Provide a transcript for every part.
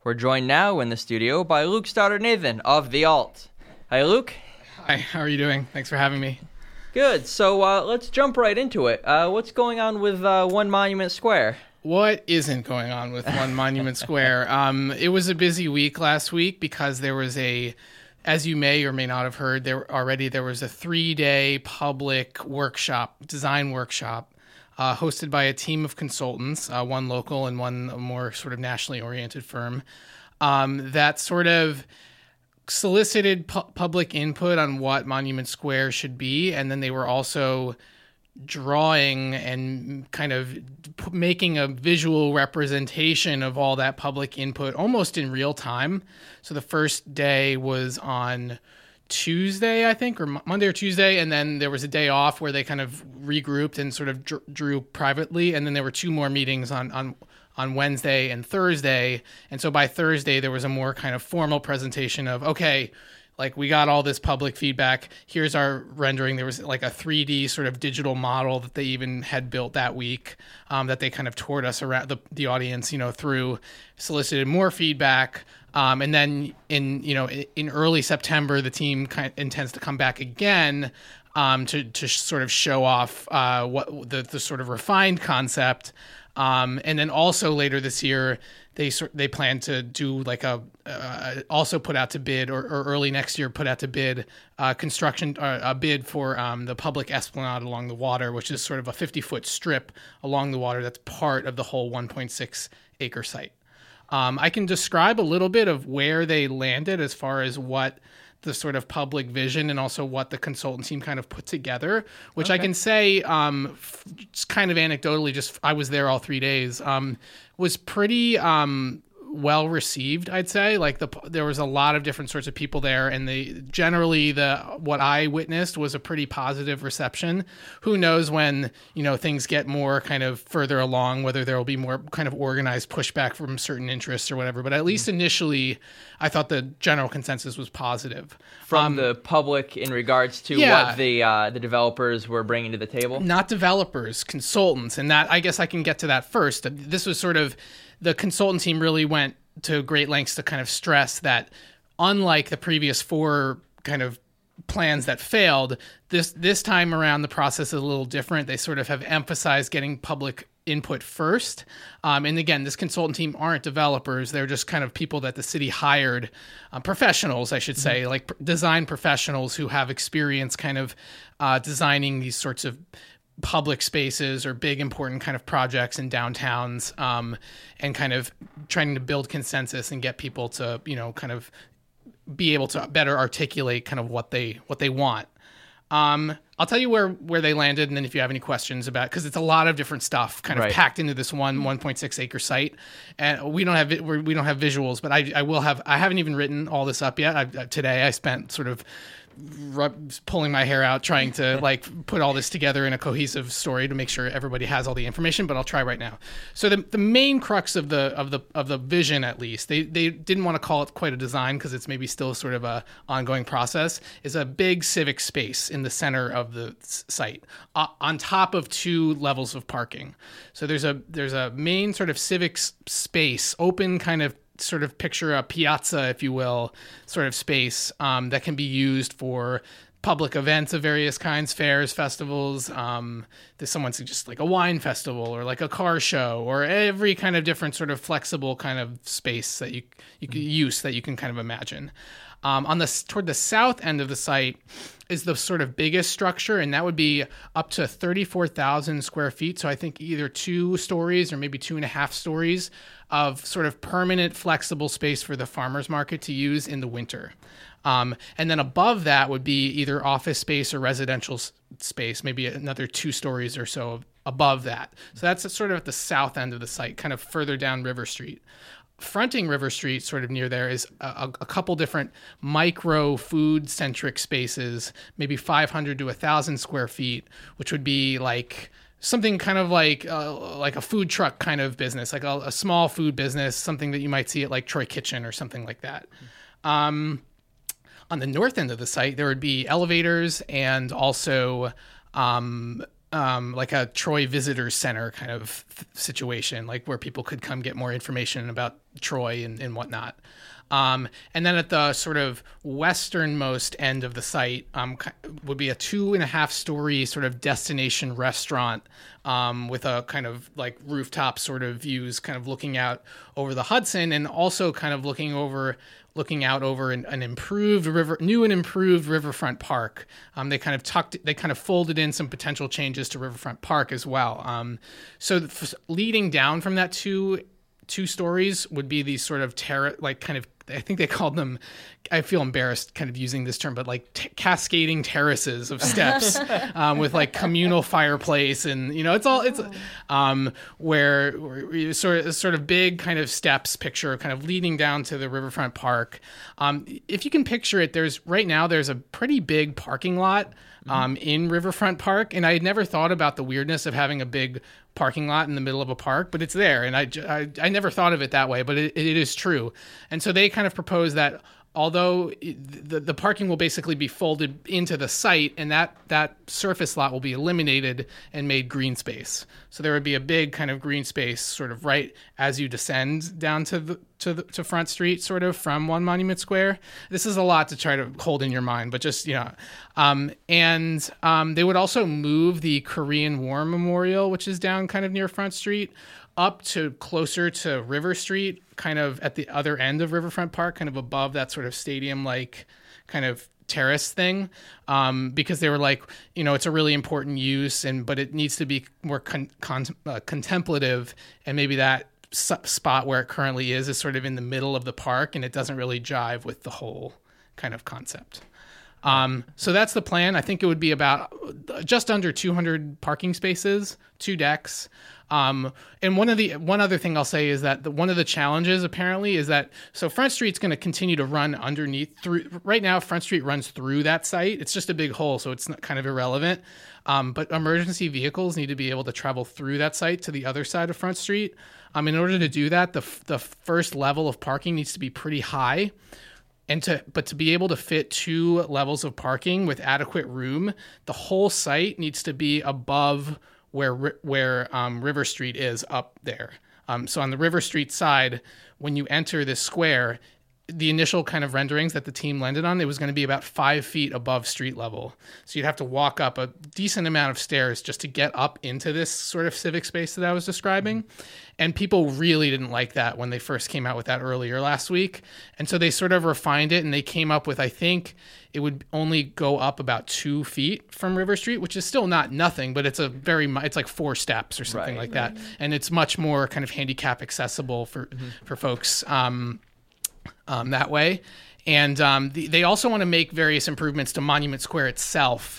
We're joined now in the studio by Luke Stoddard-Nathan of The Alt. Hi, Luke. Hi, how are you doing? Thanks for having me. Good. So let's jump right into it. What's going on with One Monument Square? What isn't going on with One Monument Square? It was a busy week last week because there was as you may or may not have heard, there was a 3-day public workshop, design workshop, hosted by a team of consultants, one local and one more sort of nationally oriented firm, that sort of solicited public input on what Monument Square should be, and then they were also drawing and kind of making a visual representation of all that public input almost in real time. So the first day was on Tuesday, I think, or Monday or Tuesday, and then there was a day off where they kind of regrouped and sort of drew privately, and then there were 2 more meetings on Wednesday and Thursday. And so by Thursday, there was a more kind of formal presentation of, okay, like we got all this public feedback. Here's our rendering. There was like a 3D sort of digital model that they even had built that week, that they kind of toured us around the audience, through, solicited more feedback. And then in early September, the team intends to come back again, to sort of show off, what the sort of refined concept. And then also later this year, they plan to do like also put out to bid or early next year put out to bid construction a bid for the public esplanade along the water, which is sort of a 50-foot strip along the water that's part of the whole 1.6 acre site. I can describe a little bit of where they landed as far as what the sort of public vision and also what the consultant team kind of put together, which okay. I can say, just kind of anecdotally, just I was there all 3 days, was pretty well received, I'd say. Like there was a lot of different sorts of people there, and what I witnessed was a pretty positive reception. Who knows when things get more kind of further along, whether there will be more kind of organized pushback from certain interests or whatever. But at least initially, I thought the general consensus was positive from the public in regards to what the developers were bringing to the table. Not developers, consultants, and that I guess I can get to that first. This was sort of. The consultant team really went to great lengths to kind of stress that unlike the previous 4 kind of plans that failed, this time around the process is a little different. They sort of have emphasized getting public input first. And again, this consultant team aren't developers. They're just kind of people that the city hired, professionals, I should say, like design professionals who have experience kind of designing these sorts of public spaces or big important kind of projects in downtowns, and kind of trying to build consensus and get people to kind of be able to better articulate kind of what they want. I'll tell you where they landed, and then if you have any questions about, because it's a lot of different stuff kind of packed into this 1.6 acre site, and we don't have visuals, but I will have. I haven't even written all this up yet. Today I spent sort of pulling my hair out trying to like put all this together in a cohesive story to make sure everybody has all the information, but I'll try right now. So the main crux of the vision, at least they didn't want to call it quite a design because it's maybe still sort of a ongoing process, is a big civic space in the center of the site, on top of 2 levels of parking. So there's a main sort of civic space, open kind of sort of picture a piazza, if you will, sort of space that can be used for public events of various kinds, fairs, festivals. There's someone suggests like a wine festival or like a car show or every kind of different sort of flexible kind of space that you can use that you can kind of imagine. Toward the south end of the site is the sort of biggest structure, and that would be up to 34,000 square feet. So I think either 2 stories or maybe 2.5 stories of sort of permanent flexible space for the farmers market to use in the winter. And then above that would be either office space or residential space, maybe another 2 stories or so above that. So that's sort of at the south end of the site, kind of further down River Street. Fronting River Street, sort of near there, is a couple different micro food-centric spaces, maybe 500 to 1,000 square feet, which would be like something kind of like a food truck kind of business, like a small food business, something that you might see at like Troy Kitchen or something like that. On the north end of the site, there would be elevators and also like a Troy Visitor Center kind of situation, like where people could come get more information about Troy and whatnot. And then at the sort of westernmost end of the site would be a 2.5-story sort of destination restaurant with a kind of like rooftop sort of views, kind of looking out over the Hudson, and also kind of looking out over an improved new and improved Riverfront Park. They kind of folded in some potential changes to Riverfront Park as well. So leading down from that two stories would be these sort of I think they called them, I feel embarrassed kind of using this term, but like cascading terraces of steps with like communal fireplace, and where sort of big kind of steps picture kind of leading down to the Riverfront Park. If you can picture it, there's a pretty big parking lot in Riverfront Park, and I had never thought about the weirdness of having a big parking lot in the middle of a park, but it's there, and I never thought of it that way, but it is true. And so they kind of propose that although the parking will basically be folded into the site, and that surface lot will be eliminated and made green space. So there would be a big kind of green space sort of right as you descend down to Front Street, sort of from One Monument Square. This is a lot to try to hold in your mind, but just, and they would also move the Korean War Memorial, which is down kind of near Front Street, up to closer to River Street, kind of at the other end of Riverfront Park, kind of above that sort of stadium-like kind of terrace thing, because they were like, it's a really important use, but it needs to be more contemplative, and maybe that spot where it currently is sort of in the middle of the park, and it doesn't really jive with the whole kind of concept. So that's the plan. I think it would be about just under 200 parking spaces, 2 decks. And one other thing I'll say is that one of the challenges apparently is that, so Front Street's going to continue to run right now Front Street runs through that site. It's just a big hole, so it's kind of irrelevant. But emergency vehicles need to be able to travel through that site to the other side of Front Street. In order to do that, the first level of parking needs to be pretty high. But to be able to fit 2 levels of parking with adequate room, the whole site needs to be above where River Street is up there. So on the River Street side, when you enter this square, the initial kind of renderings that the team landed on, it was going to be about 5 feet above street level. So you'd have to walk up a decent amount of stairs just to get up into this sort of civic space that I was describing. And people really didn't like that when they first came out with that earlier last week. And so they sort of refined it, and they came up with, I think it would only go up about 2 feet from River Street, which is still not nothing, but it's like 4 steps or something like that. And it's much more kind of handicap accessible for folks that way. And they also want to make various improvements to Monument Square itself,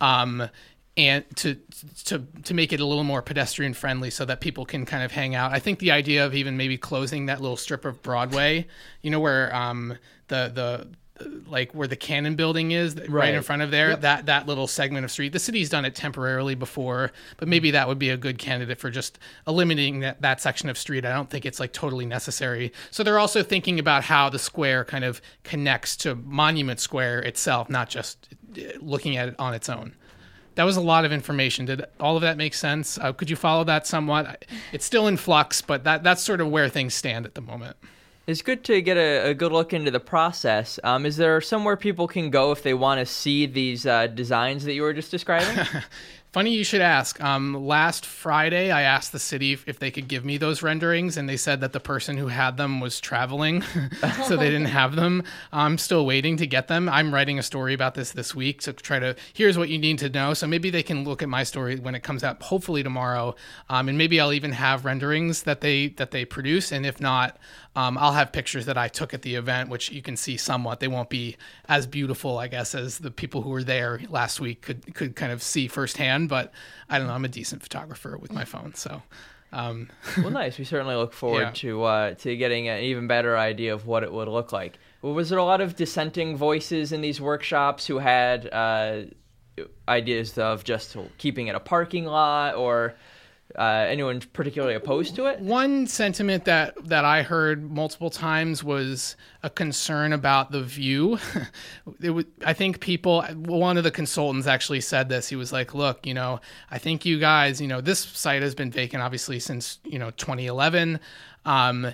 and to make it a little more pedestrian friendly so that people can kind of hang out. I think the idea of even maybe closing that little strip of Broadway, where where the Cannon Building is, right in front of there, that little segment of street. The city's done it temporarily before, but maybe that would be a good candidate for just eliminating that section of street. I don't think it's like totally necessary. So they're also thinking about how the square kind of connects to Monument Square itself, not just looking at it on its own. That was a lot of information. Did all of that make sense? Could you follow that somewhat? It's still in flux, but that's sort of where things stand at the moment. It's good to get a good look into the process. Is there somewhere people can go if they want to see these designs that you were just describing? Funny you should ask. Last Friday, I asked the city if they could give me those renderings, and they said that the person who had them was traveling, so they didn't have them. I'm still waiting to get them. I'm writing a story about this week to try to, here's what you need to know. So maybe they can look at my story when it comes out, hopefully tomorrow, and maybe I'll even have renderings that they produce, and if not, I'll have pictures that I took at the event, which you can see somewhat. They won't be as beautiful, I guess, as the people who were there last week could kind of see firsthand. But I don't know. I'm a decent photographer with my phone, so. Well, nice. We certainly look forward to getting an even better idea of what it would look like. Well, was there a lot of dissenting voices in these workshops who had ideas of just keeping it a parking lot, or anyone particularly opposed to it? One sentiment that I heard multiple times was a concern about the view. I think one of the consultants actually said this. He was like, look, I think you guys, this site has been vacant obviously since, 2011.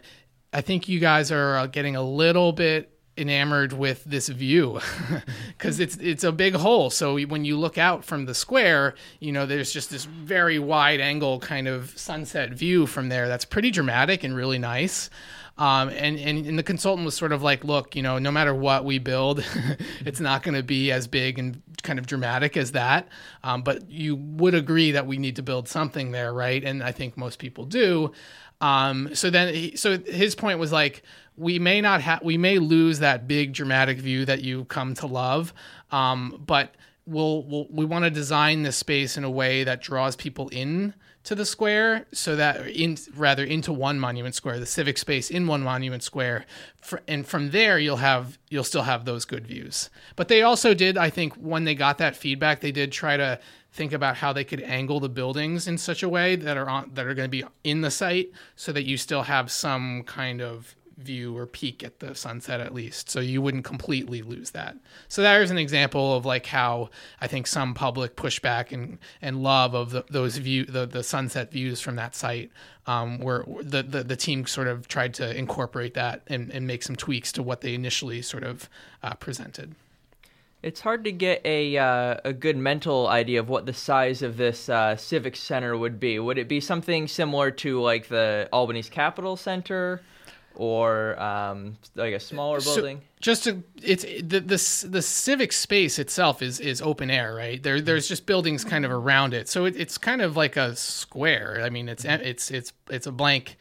I think you guys are getting a little bit enamored with this view because it's a big hole. So when you look out from the square, there's just this very wide angle kind of sunset view from there. That's pretty dramatic and really nice. And the consultant was sort of like, look, no matter what we build, it's not going to be as big and kind of dramatic as that. But you would agree that we need to build something there, right? And I think most people do. So his point was like, we may lose that big dramatic view that you come to love, but we want to design this space in a way that draws people in to the square, so that into one Monument Square, the civic space in one Monument Square, and from there you'll still have those good views. But they also did, I think, when they got that feedback, they did try to think about how they could angle the buildings in such a way that are going to be in the site, so that you still have some kind of view or peak at the sunset at least, so you wouldn't completely lose that. So there's an example of like how I think some public pushback and love of the sunset views from that site, where the team sort of tried to incorporate that and make some tweaks to what they initially sort of presented. It's hard to get a good mental idea of what the size of this civic center would be. Would it be something similar to like the Albany's Capitol Center, or like a smaller building? It's the civic space itself is open air, right? There's just buildings kind of around it, so it's kind of like a square. I mean, it's a blank.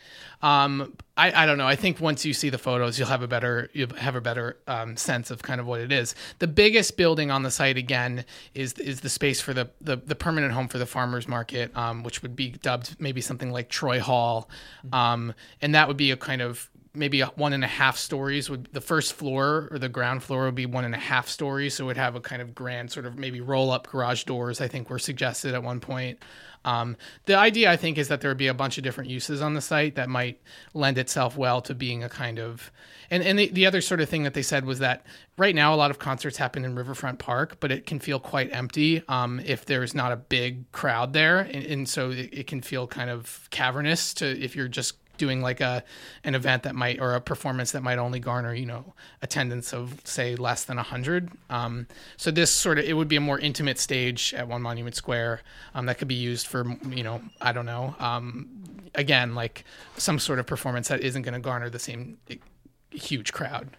I don't know. I think once you see the photos, you'll have a better sense of kind of what it is. The biggest building on the site again is the space for the permanent home for the farmers market, which would be dubbed maybe something like Troy Hall, and that would be a kind of maybe 1.5 stories. The first floor or the ground floor would be 1.5 stories, so it would have a kind of grand sort of maybe roll up garage doors, I think were suggested at one point. The idea, I think, is that there would be a bunch of different uses on the site that might lend itself well to being a kind of... And the other sort of thing that they said was that right now a lot of concerts happen in Riverfront Park, but it can feel quite empty if there's not a big crowd there. And so it can feel kind of cavernous if you're just doing like an event that might, or a performance that might only garner, attendance of say less than 100. So this it would be a more intimate stage at One Monument Square that could be used for, I don't know, again, like some sort of performance that isn't going to garner the same huge crowd.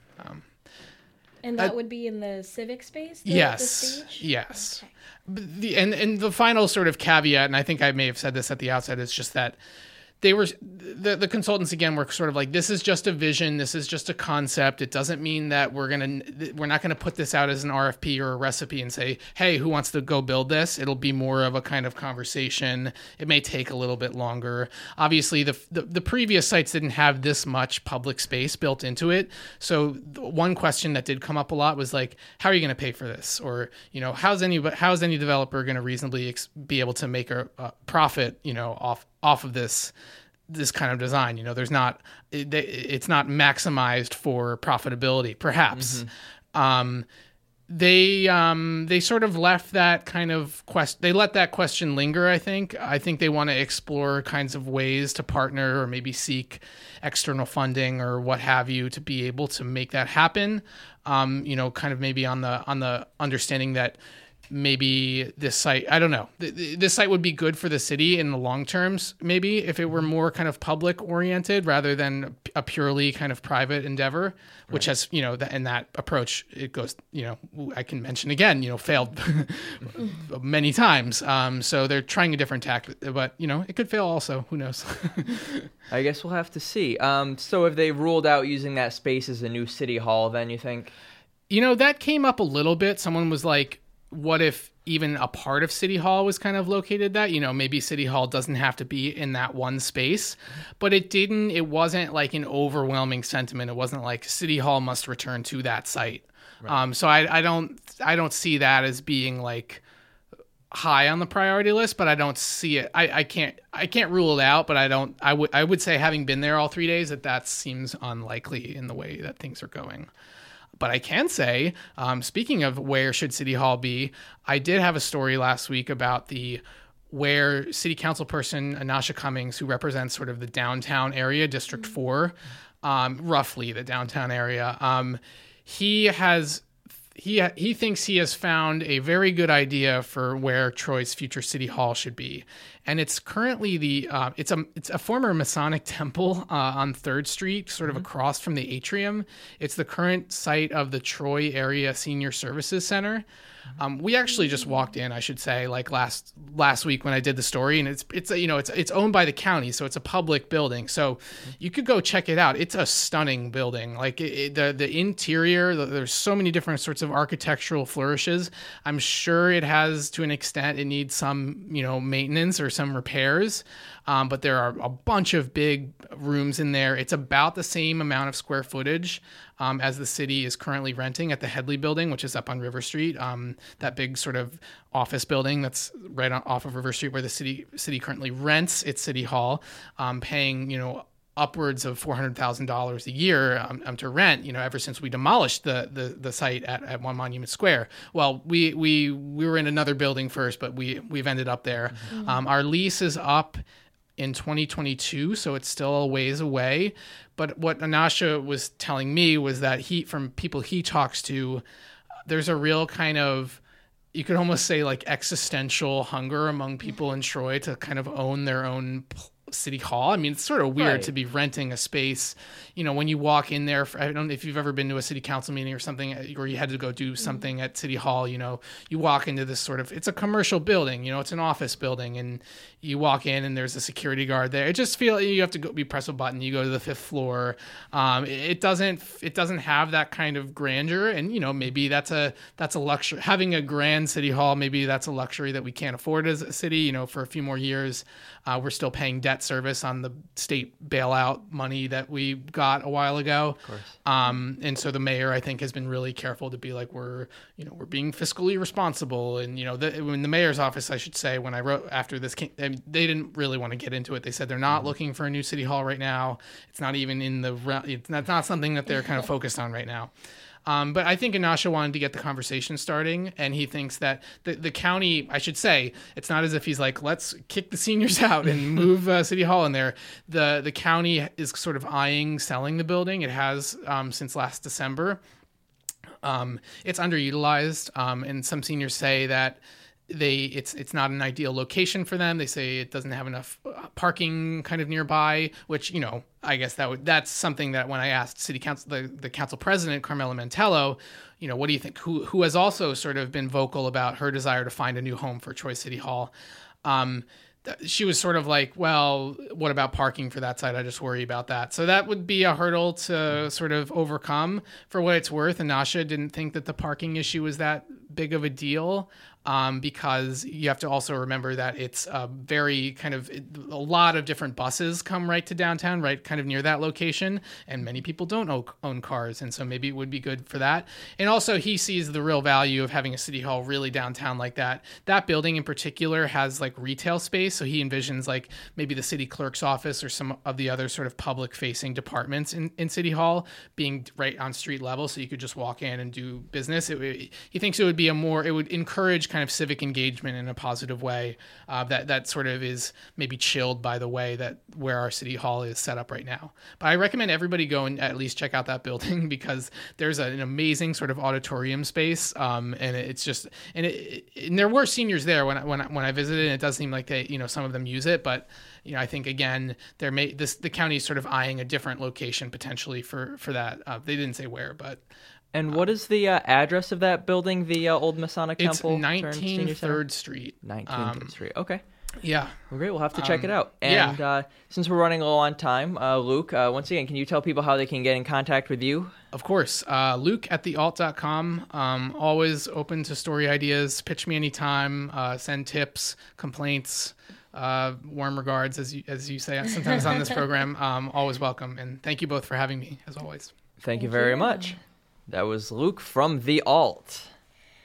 And that would be in the civic space? Yes. The stage? Yes. Okay. And the final sort of caveat, and I think I may have said this at the outset, is just that they were the consultants again were sort of like, this is just a vision, this is just a concept. It doesn't mean that we're not gonna put this out as an RFP or a recipe and say, hey, who wants to go build this? It'll be more of a kind of conversation. It may take a little bit longer. Obviously, the previous sites didn't have this much public space built into it. So one question that did come up a lot was like, how are you going to pay for this? Or how's any developer going to reasonably be able to make a profit off of this kind of design? It's not maximized for profitability, perhaps. Mm-hmm. They sort of left that kind of they let that question linger. I think they want to explore kinds of ways to partner or maybe seek external funding or what have you to be able to make that happen. Kind of maybe on the understanding that maybe this site, I don't know, this site would be good for the city in the long terms, maybe if it were more kind of public oriented rather than a purely kind of private endeavor, which has, in that approach, it goes, I can mention again, failed many times. So they're trying a different tack, but, it could fail also. Who knows? I guess we'll have to see. So have they ruled out using that space as a new city hall then, you think? That came up a little bit. Someone was like, what if even a part of City Hall was kind of located that, maybe City Hall doesn't have to be in that one space, but it wasn't like an overwhelming sentiment. It wasn't like City Hall must return to that site. Right. So I don't see that as being like high on the priority list, but I don't see it. I can't rule it out, but I would say, having been there all 3 days, that seems unlikely in the way that things are going. But I can say, speaking of where should City Hall be, I did have a story last week about where City Council person Anasha Cummings, who represents sort of the downtown area, District 4, roughly the downtown area. He thinks he has found a very good idea for where Troy's future city hall should be, and it's currently it's a former Masonic temple on 3rd Street, sort of across from the atrium. It's the current site of the Troy Area Senior Services Center. We actually just walked in, I should say, like last week when I did the story, and it's owned by the county, so it's a public building. So you could go check it out. It's a stunning building. Like the interior, there's so many different sorts of architectural flourishes. I'm sure it has, to an extent, it needs some maintenance or some repairs. But there are a bunch of big rooms in there. It's about the same amount of square footage as the city is currently renting at the Headley Building, which is up on River Street. That big sort of office building that's right off of River Street, where the city currently rents its city hall, paying upwards of $400,000 a year to rent, ever since we demolished the site at One Monument Square. Well, we were in another building first, but we've ended up there. Our lease is up in 2022, so it's still a ways away. But what Anasha was telling me was that from people he talks to, there's a real kind of, you could almost say, like, existential hunger among people in Troy to kind of own their own city hall. I mean, it's sort of weird to be renting a space, when you walk in there. I don't know if you've ever been to a city council meeting or something, or you had to go do something at City Hall. You walk into this sort of, it's a commercial building, it's an office building, and you walk in and there's a security guard there. It just feels you have to go, press a button, you go to the 5th floor. It doesn't have that kind of grandeur, and maybe that's a luxury. Having a grand city hall, maybe that's a luxury that we can't afford as a city. For a few more years, we're still paying debt service on the state bailout money that we got a while ago. Of course. And so the mayor, I think, has been really careful to be like, we're being fiscally responsible. And, when the mayor's office, I should say, when I wrote after this came, they didn't really want to get into it. They said they're not looking for a new city hall right now. It's not even it's not something that they're kind of focused on right now. But I think Anasha wanted to get the conversation starting, and he thinks that the county, I should say, it's not as if he's like, let's kick the seniors out and move City Hall in there. The county is sort of eyeing selling the building. It has since last December. It's underutilized, and some seniors say that it's not an ideal location for them. They say it doesn't have enough parking kind of nearby, which, I guess that's something that when I asked city council, the council president, Carmela Mantello, what do you think, who has also sort of been vocal about her desire to find a new home for Troy City Hall. She was sort of like, well, what about parking for that side? I just worry about that. So that would be a hurdle to sort of overcome. For what it's worth, Anasha didn't think that the parking issue was that big of a deal. Because you have to also remember that it's a very kind of, a lot of different buses come right to downtown, right kind of near that location, and many people don't own cars, and so maybe it would be good for that. And also he sees the real value of having a city hall really downtown like that. That building in particular has like retail space, so he envisions like maybe the city clerk's office or some of the other sort of public facing departments in City Hall being right on street level, so you could just walk in and do business. He thinks it would encourage kind of civic engagement in a positive way that sort of is maybe chilled by the way that where our city hall is set up right now. But I recommend everybody go and at least check out that building, because there's an amazing sort of auditorium space, and it's just and there were seniors there when I visited, and it does seem like they some of them use it, but I think again the county is sort of eyeing a different location potentially for that. They didn't say where, but. And what is the address of that building, the old Masonic Temple? It's 19 3rd Street. 19 3rd Street. Okay. Yeah. Well, great. We'll have to check it out. And since we're running low on time, Luke, once again, can you tell people how they can get in contact with you? Of course. Luke@thealt.com. Always open to story ideas. Pitch me anytime. Send tips, complaints. Warm regards, as you say sometimes on this program. Always welcome. And thank you both for having me, as always. Thank you very much. That was Luke from The Alt.